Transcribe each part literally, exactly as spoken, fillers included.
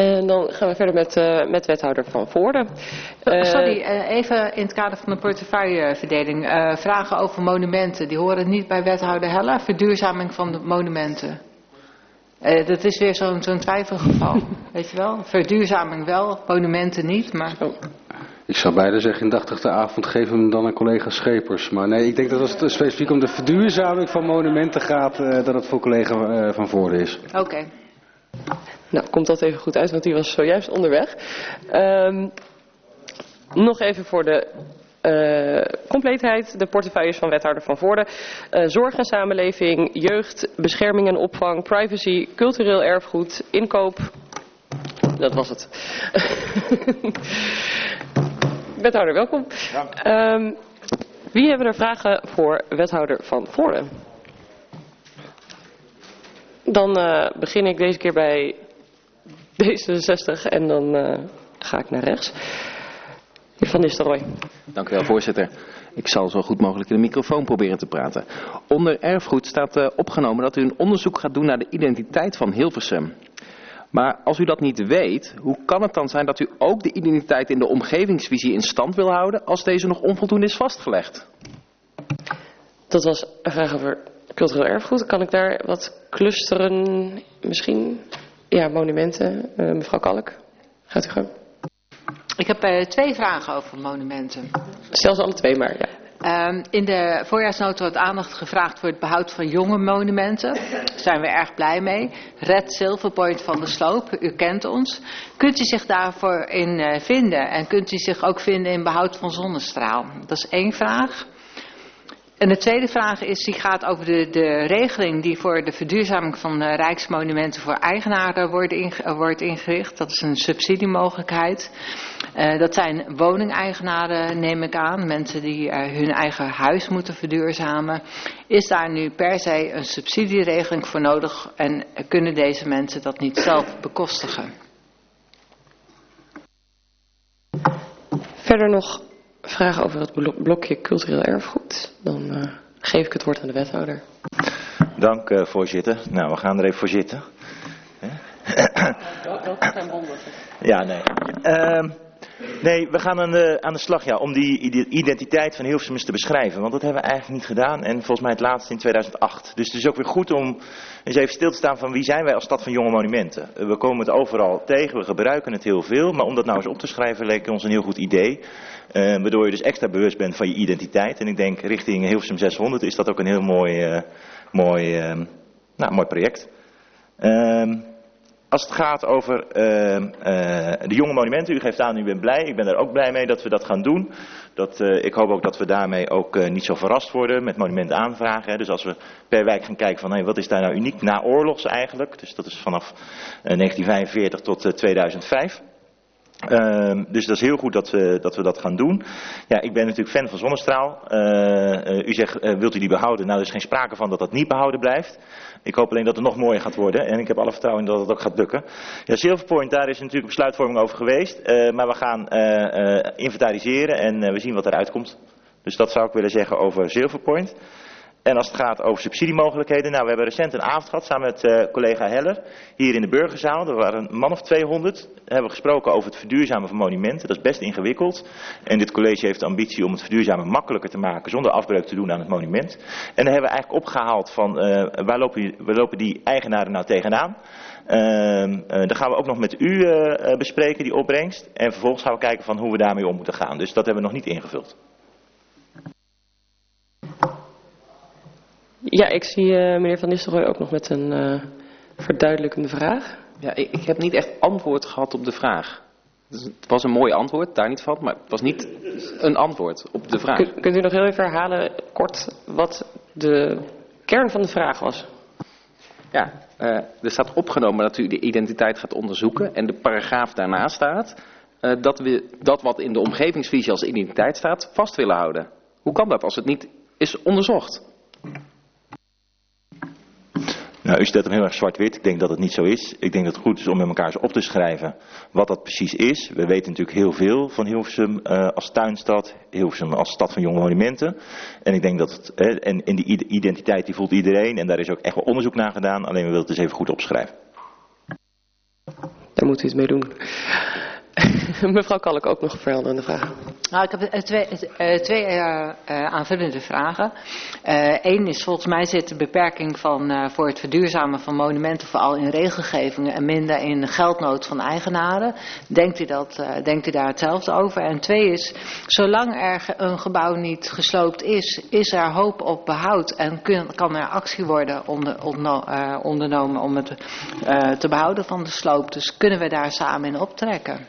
En dan gaan we verder met, uh, met wethouder Van Voorde. Uh, Sorry, uh, even in het kader van de portefeuilleverdeling. Uh, vragen over monumenten, die horen niet bij wethouder Heller. Verduurzaming van de monumenten. Uh, dat is weer zo'n zo'n twijfelgeval, weet je wel. Verduurzaming wel, monumenten niet, maar... Oh. Ik zou bijna zeggen, indachtig de avond geven we hem dan aan collega Schepers. Maar nee, ik denk dat als het specifiek om de verduurzaming van monumenten gaat, uh, dat het voor collega uh, Van Voorde is. Oké. Okay. Nou, komt dat even goed uit, want die was zojuist onderweg. Um, nog even voor de uh, compleetheid. De portefeuilles van wethouder Van Voorde. Uh, zorg en samenleving, jeugd, bescherming en opvang, privacy, cultureel erfgoed, inkoop. Dat was het. Wethouder, welkom. Um, wie hebben er vragen voor wethouder Van Voorde? Dan uh, begin ik deze keer bij D zesenzestig en dan uh, ga ik naar rechts. Heer Van Nistelrooy. Dank u wel, voorzitter. Ik zal zo goed mogelijk in de microfoon proberen te praten. Onder erfgoed staat uh, opgenomen dat u een onderzoek gaat doen naar de identiteit van Hilversum. Maar als u dat niet weet, hoe kan het dan zijn dat u ook de identiteit in de omgevingsvisie in stand wil houden als deze nog onvoldoende is vastgelegd? Dat was een vraag over cultureel erfgoed. Kan ik daar wat clusteren misschien? Ja, monumenten. Uh, mevrouw Kalk, gaat u gang. Ik heb uh, twee vragen over monumenten. Stel ze alle twee maar, ja. Um, in de voorjaarsnota wordt aandacht gevraagd voor het behoud van jonge monumenten. Daar zijn we erg blij mee. Red Silverpoint van de Sloop, u kent ons. Kunt u zich daarvoor in uh, vinden? En kunt u zich ook vinden in behoud van zonnestraal? Dat is één vraag. En de tweede vraag is, die gaat over de, de regeling die voor de verduurzaming van de rijksmonumenten voor eigenaren wordt, inge, wordt ingericht. Dat is een subsidiemogelijkheid. Uh, dat zijn woningeigenaren, neem ik aan. Mensen die uh, hun eigen huis moeten verduurzamen. Is daar nu per se een subsidieregeling voor nodig en kunnen deze mensen dat niet zelf bekostigen? Verder nog vragen over het blokje cultureel erfgoed. Dan uh, geef ik het woord aan de wethouder. Dank uh, voorzitter. Nou, we gaan er even voor zitten. Dat zijn bonden. Ja, nee. Uh, nee, we gaan aan de, aan de slag ja, om die identiteit van Hilversum eens te beschrijven. Want dat hebben we eigenlijk niet gedaan. En volgens mij het laatste in tweeduizend acht. Dus het is ook weer goed om eens even stil te staan van wie zijn wij als stad van jonge monumenten. We komen het overal tegen, we gebruiken het heel veel. Maar om dat nou eens op te schrijven leek ons een heel goed idee. Uh, waardoor je dus extra bewust bent van je identiteit. En ik denk richting Hilversum zeshonderd is dat ook een heel mooi, uh, mooi, uh, nou, mooi project. Uh, als het gaat over uh, uh, de jonge monumenten, u geeft aan, u bent blij. Ik ben er ook blij mee dat we dat gaan doen. Dat, uh, ik hoop ook dat we daarmee ook uh, niet zo verrast worden met monumentaanvragen. Hè. Dus als we per wijk gaan kijken van hey, wat is daar nou uniek na oorlogs eigenlijk. Dus dat is vanaf uh, negentien vijfenveertig tot uh, tweeduizend vijf. Uh, dus dat is heel goed dat we, dat we dat gaan doen. Ja, ik ben natuurlijk fan van zonnestraal. Uh, uh, u zegt, uh, wilt u die behouden? Nou, er is geen sprake van dat dat niet behouden blijft. Ik hoop alleen dat het nog mooier gaat worden. En ik heb alle vertrouwen in dat het ook gaat lukken. Ja, Silverpoint, daar is natuurlijk besluitvorming over geweest. Uh, maar we gaan uh, uh, inventariseren en uh, we zien wat eruit komt. Dus dat zou ik willen zeggen over Silverpoint. En als het gaat over subsidiemogelijkheden. Nou, we hebben recent een avond gehad samen met uh, collega Heller. Hier in de Burgerzaal. Er waren een man of tweehonderd. We hebben gesproken over het verduurzamen van monumenten. Dat is best ingewikkeld. En dit college heeft de ambitie om het verduurzamen makkelijker te maken. Zonder afbreuk te doen aan het monument. En dan hebben we eigenlijk opgehaald van uh, waar, lopen, waar lopen die eigenaren nou tegenaan. Uh, uh, dan gaan we ook nog met u uh, bespreken die opbrengst. En vervolgens gaan we kijken van hoe we daarmee om moeten gaan. Dus dat hebben we nog niet ingevuld. Ja, ik zie uh, meneer Van Nistelrooy ook nog met een uh, verduidelijkende vraag. Ja, ik, ik heb niet echt antwoord gehad op de vraag. Dus het was een mooi antwoord, daar niet van, maar het was niet een antwoord op de vraag. Kun, kunt u nog heel even herhalen, kort, wat de kern van de vraag was? Ja, uh, er staat opgenomen dat u de identiteit gaat onderzoeken en de paragraaf daarna staat uh, dat we dat wat in de omgevingsvisie als identiteit staat vast willen houden. Hoe kan dat als het niet is onderzocht? Nou, u stelt hem heel erg zwart-wit. Ik denk dat het niet zo is. Ik denk dat het goed is om met elkaar eens op te schrijven wat dat precies is. We weten natuurlijk heel veel van Hilversum uh, als tuinstad, Hilversum als stad van jonge monumenten. En ik denk dat het, hè, en, en die identiteit die voelt iedereen en daar is ook echt wel onderzoek naar gedaan. Alleen we willen het dus even goed opschrijven. Daar moet u het mee doen. Mevrouw Kalk ook nog verhelderende vragen. Nou, ik heb uh, twee, uh, twee uh, uh, aanvullende vragen. Eén uh, is volgens mij zit de beperking van, uh, voor het verduurzamen van monumenten vooral in regelgevingen en minder in geldnood van eigenaren. Denkt u, dat, uh, denkt u daar hetzelfde over? En twee is, zolang er een gebouw niet gesloopt is, is er hoop op behoud en kun, kan er actie worden onder, onder, uh, ondernomen om het uh, te behouden van de sloop. Dus kunnen we daar samen in optrekken?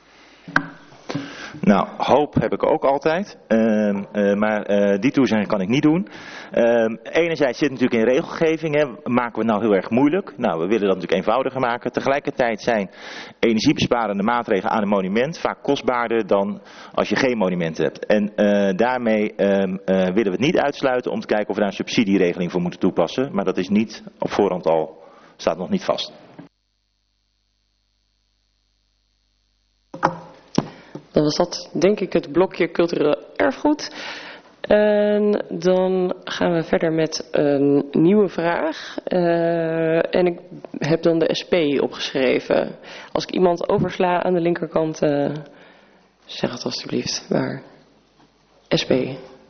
Nou, hoop heb ik ook altijd, uh, uh, maar uh, die toezegging kan ik niet doen. Uh, enerzijds zit het natuurlijk in regelgeving, hè. Maken we het nou heel erg moeilijk? Nou, we willen dat natuurlijk eenvoudiger maken. Tegelijkertijd zijn energiebesparende maatregelen aan een monument vaak kostbaarder dan als je geen monument hebt. En uh, daarmee uh, uh, willen we het niet uitsluiten om te kijken of we daar een subsidieregeling voor moeten toepassen. Maar dat is niet op voorhand al, staat nog niet vast. Dan was dat denk ik het blokje cultureel erfgoed. En dan gaan we verder met een nieuwe vraag. Uh, en ik heb dan de S P opgeschreven. Als ik iemand oversla aan de linkerkant, uh, zeg het alstublieft. Waar? S P.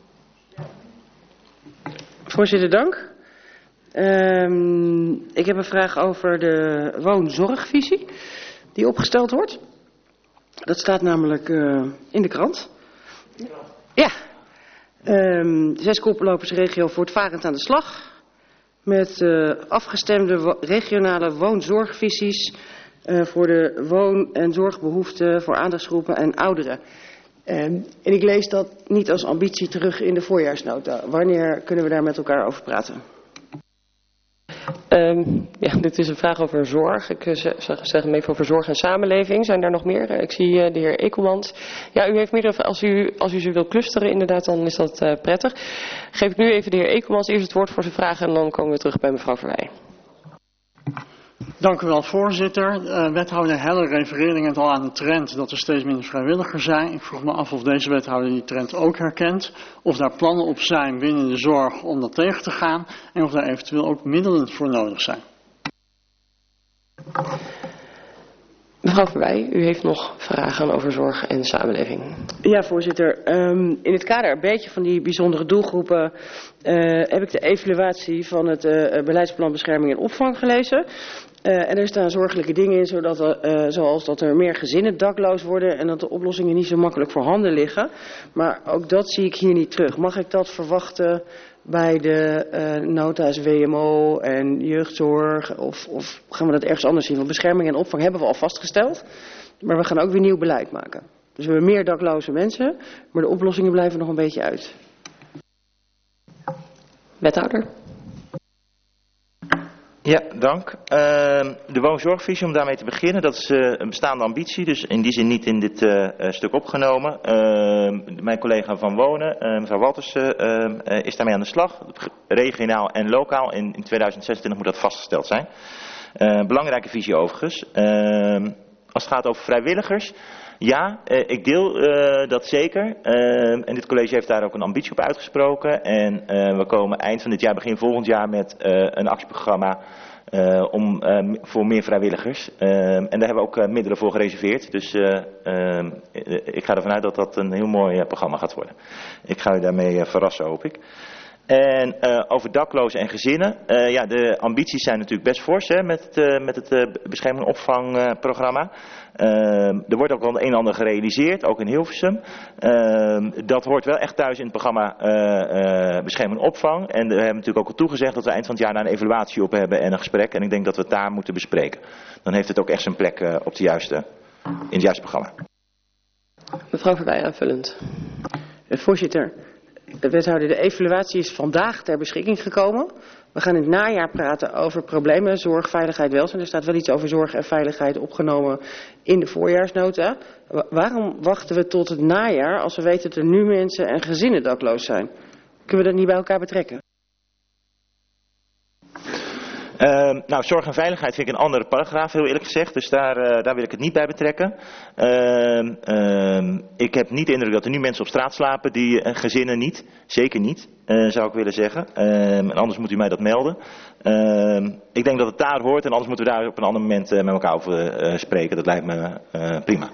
Voorzitter, dank. Um, ik heb een vraag over de woonzorgvisie die opgesteld wordt. Dat staat namelijk uh, in de krant. Ja. Um, zes koplopers regio voortvarend aan de slag. Met uh, afgestemde wo- regionale woonzorgvisies uh, voor de woon- en zorgbehoeften voor aandachtsgroepen en ouderen. Um, en ik lees dat niet als ambitie terug in de voorjaarsnota. Wanneer kunnen we daar met elkaar over praten? Um, ja, dit is een vraag over zorg. Ik uh, zeg, zeg hem even over zorg en samenleving. Zijn daar nog meer? Uh, ik zie uh, de heer Ekelmans. Ja, u heeft meerdere. Als u, als u ze wil clusteren inderdaad, dan is dat uh, prettig. Geef ik nu even de heer Ekelmans eerst het woord voor zijn vragen en dan komen we terug bij mevrouw Verwij. Dank u wel, voorzitter. Uh, wethouder Heller refereerde net al aan de trend dat er steeds minder vrijwilligers zijn. Ik vroeg me af of deze wethouder die trend ook herkent. Of daar plannen op zijn binnen de zorg om dat tegen te gaan. En of daar eventueel ook middelen voor nodig zijn. Mevrouw Verwij, u heeft nog vragen over zorg en samenleving. Ja, voorzitter. Um, in het kader een beetje van die bijzondere doelgroepen uh, heb ik de evaluatie van het uh, beleidsplan bescherming en opvang gelezen. Uh, en er staan zorgelijke dingen in, zodat er, uh, zoals dat er meer gezinnen dakloos worden en dat de oplossingen niet zo makkelijk voorhanden liggen. Maar ook dat zie ik hier niet terug. Mag ik dat verwachten bij de uh, nota's W M O en jeugdzorg? Of, of gaan we dat ergens anders zien? Want bescherming en opvang hebben we al vastgesteld. Maar we gaan ook weer nieuw beleid maken. Dus we hebben meer dakloze mensen, maar de oplossingen blijven nog een beetje uit. Wethouder. Ja, dank. Uh, de woonzorgvisie, om daarmee te beginnen, dat is uh, een bestaande ambitie, dus in die zin niet in dit uh, uh, stuk opgenomen. Uh, mijn collega van Wonen, uh, mevrouw Walters, uh, uh, is daarmee aan de slag. Regionaal en lokaal, in, in tweeduizend zesentwintig moet dat vastgesteld zijn. Uh, belangrijke visie overigens. Uh, als het gaat over vrijwilligers, ja, uh, ik deel uh, dat zeker. Uh, en dit college heeft daar ook een ambitie op uitgesproken. En uh, we komen eind van dit jaar, begin volgend jaar met uh, een actieprogramma uh, om, uh, voor meer vrijwilligers. Uh, en daar hebben we ook uh, middelen voor gereserveerd. Dus uh, uh, ik ga ervan uit dat dat een heel mooi uh, programma gaat worden. Ik ga u daarmee uh, verrassen, hoop ik. En uh, over daklozen en gezinnen. Uh, ja, de ambities zijn natuurlijk best fors hè, met, uh, met het uh, bescherming en opvangprogramma. Uh, er wordt ook wel een en ander gerealiseerd, ook in Hilversum. Uh, dat hoort wel echt thuis in het programma uh, uh, bescherming en opvang. En we hebben natuurlijk ook al toegezegd dat we eind van het jaar daar een evaluatie op hebben en een gesprek. En ik denk dat we het daar moeten bespreken. Dan heeft het ook echt zijn plek uh, op de juiste, in het juiste programma. Mevrouw Verwij, aanvullend. Voorzitter, de wethouder, de evaluatie is vandaag ter beschikking gekomen. We gaan in het najaar praten over problemen, zorg, veiligheid, welzijn. Er staat wel iets over zorg en veiligheid opgenomen in de voorjaarsnota. Waarom wachten we tot het najaar als we weten dat er nu mensen en gezinnen dakloos zijn? Kunnen we dat niet bij elkaar betrekken? Uh, nou, zorg en veiligheid vind ik een andere paragraaf, heel eerlijk gezegd. Dus daar, uh, daar wil ik het niet bij betrekken. Uh, uh, ik heb niet de indruk dat er nu mensen op straat slapen, die uh, gezinnen niet. Zeker niet, uh, zou ik willen zeggen. Uh, en anders moet u mij dat melden. Uh, ik denk dat het daar hoort en anders moeten we daar op een ander moment uh, met elkaar over uh, spreken. Dat lijkt me uh, prima.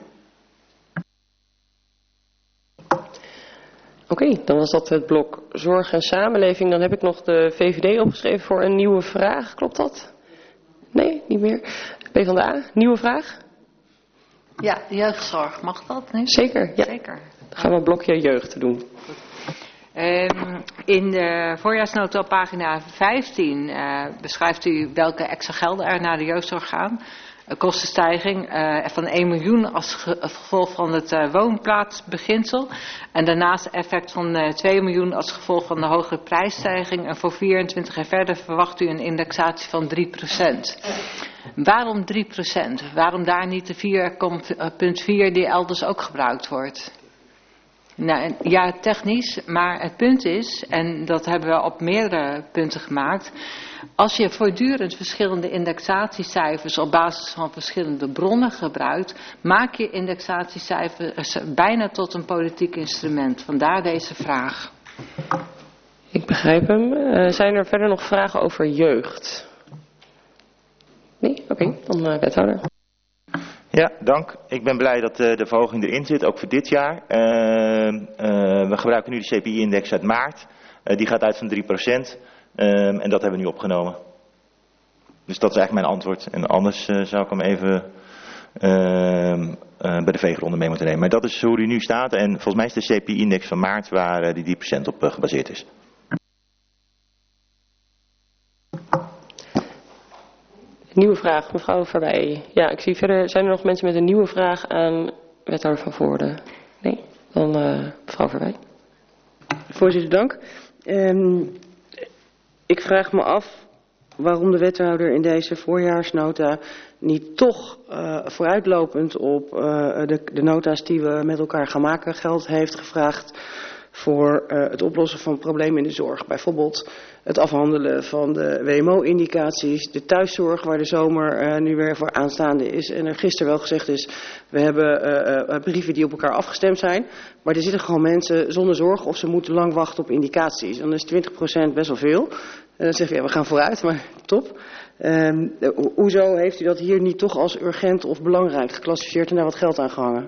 Oké, okay, dan was dat het blok zorg en samenleving. Dan heb ik nog de V V D opgeschreven voor een nieuwe vraag. Klopt dat? Nee, niet meer. PvdA, nieuwe vraag? Ja, jeugdzorg. Mag dat nu? Zeker, ja. Zeker. Dan gaan we een blokje jeugd doen. Um, in de voorjaarsnota op pagina vijftien uh, beschrijft u welke extra gelden er naar de jeugdzorg gaan. Een kostenstijging uh, van één miljoen als ge gevolg van het uh, woonplaatsbeginsel. En daarnaast effect van uh, twee miljoen als gevolg van de hogere prijsstijging. En voor vierentwintig en verder verwacht u een indexatie van drie procent. Waarom drie procent? Waarom daar niet de vier komma vier die elders ook gebruikt wordt? Nou, ja, technisch, maar het punt is, en dat hebben we op meerdere punten gemaakt, als je voortdurend verschillende indexatiecijfers op basis van verschillende bronnen gebruikt, maak je indexatiecijfers bijna tot een politiek instrument. Vandaar deze vraag. Ik begrijp hem. Uh, zijn er verder nog vragen over jeugd? Nee? Oké, okay, dan uh, wethouder. Ja, dank. Ik ben blij dat uh, de verhoging erin zit, ook voor dit jaar. Uh, uh, we gebruiken nu de C P I-index uit maart. Uh, die gaat uit van drie procent. Uh, en dat hebben we nu opgenomen. Dus dat is eigenlijk mijn antwoord. En anders uh, zou ik hem even uh, uh, bij de veegronde mee moeten nemen. Maar dat is hoe die nu staat. En volgens mij is de C P I-index van maart waar uh, die drie procent op uh, gebaseerd is. Nieuwe vraag, mevrouw Verwij. Ja, ik zie verder, zijn er nog mensen met een nieuwe vraag aan wethouder Van Voorde? Nee? Dan uh, mevrouw Verwij. Voorzitter, dank. Um, ik vraag me af waarom de wethouder in deze voorjaarsnota niet toch uh, vooruitlopend op uh, de, de nota's die we met elkaar gaan maken geld heeft gevraagd voor uh, het oplossen van problemen in de zorg. Bijvoorbeeld het afhandelen van de W M O-indicaties, de thuiszorg waar de zomer uh, nu weer voor aanstaande is. En er gisteren wel gezegd is, we hebben uh, uh, brieven die op elkaar afgestemd zijn. Maar er zitten gewoon mensen zonder zorg of ze moeten lang wachten op indicaties. Dan is twintig procent best wel veel. En dan zeg je, ja, we gaan vooruit, maar top. Um, ho hoezo heeft u dat hier niet toch als urgent of belangrijk geclassificeerd en daar wat geld aan gehangen?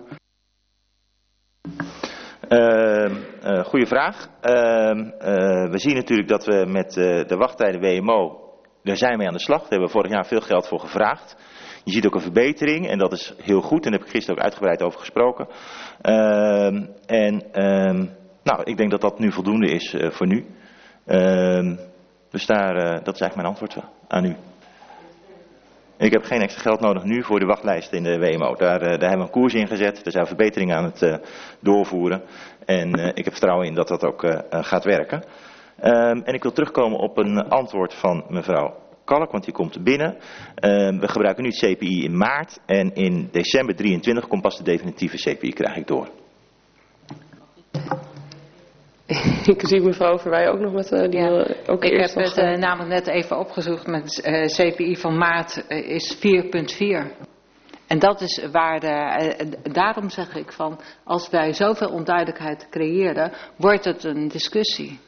Uh, uh, goeie vraag. Uh, uh, we zien natuurlijk dat we met uh, de wachttijden W M O, daar zijn we mee aan de slag. Daar hebben we vorig jaar veel geld voor gevraagd. Je ziet ook een verbetering en dat is heel goed. En daar heb ik gisteren ook uitgebreid over gesproken. Uh, en uh, nou, ik denk dat dat nu voldoende is uh, voor nu. Uh, dus daar, uh, dat is eigenlijk mijn antwoord aan u. Ik heb geen extra geld nodig nu voor de wachtlijst in de W M O. Daar, daar hebben we een koers in gezet. Daar zijn we verbeteringen aan het uh, doorvoeren. En uh, ik heb vertrouwen in dat dat ook uh, gaat werken. Um, en ik wil terugkomen op een antwoord van mevrouw Kalk, want die komt binnen. Um, we gebruiken nu het C P I in maart. En in december drieëntwintig komt pas de definitieve C P I, krijg ik door. Ik zie mevrouw Verwij ook nog met uh, die... Ja. Ook ik heb nog, het uh, namelijk net even opgezocht met uh, C P I van maart uh, is vier komma vier. En dat is waar de, uh, daarom zeg ik van, als wij zoveel onduidelijkheid creëren, wordt het een discussie.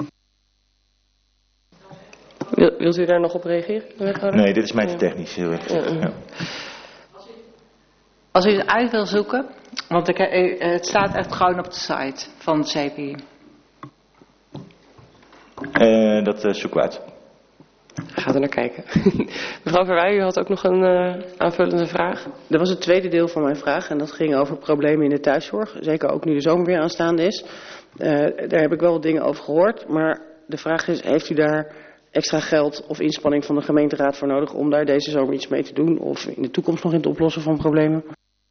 Wil, wilt u daar nog op reageren? Nee, dit is mij te technisch. Heel erg. Ja. Ja. Als u het uit wil zoeken, want ik, uh, het staat echt gewoon op de site van het C P I. Uh, dat uh, zoeken we uit. Gaat er naar kijken. Mevrouw Verwij, u had ook nog een uh, aanvullende vraag. Dat was het tweede deel van mijn vraag en dat ging over problemen in de thuiszorg. Zeker ook nu de zomer weer aanstaande is. Uh, daar heb ik wel wat dingen over gehoord. Maar de vraag is, heeft u daar extra geld of inspanning van de gemeenteraad voor nodig om daar deze zomer iets mee te doen? Of in de toekomst nog in het oplossen van problemen?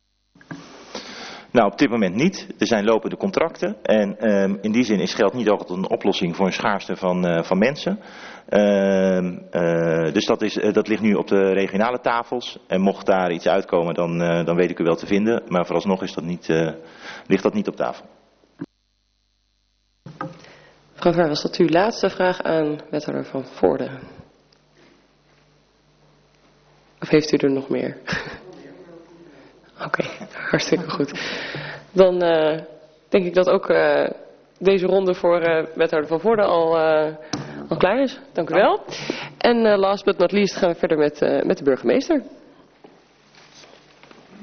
Nou, op dit moment niet. Er zijn lopende contracten. En um, in die zin is geld niet altijd een oplossing voor een schaarste van, uh, van mensen. Uh, uh, dus dat, is, uh, dat ligt nu op de regionale tafels. En mocht daar iets uitkomen, dan, uh, dan weet ik u wel te vinden. Maar vooralsnog is dat niet, uh, ligt dat niet op tafel. Mevrouw Ver, was dat uw laatste vraag aan wethouder Van Voorde? Of heeft u er nog meer? Oké, okay, hartstikke goed. Dan uh, denk ik dat ook uh, deze ronde voor uh, wethouder Van Voorde al, uh, al klaar is. Dank u wel. En uh, last but not least gaan we verder met, uh, met de burgemeester.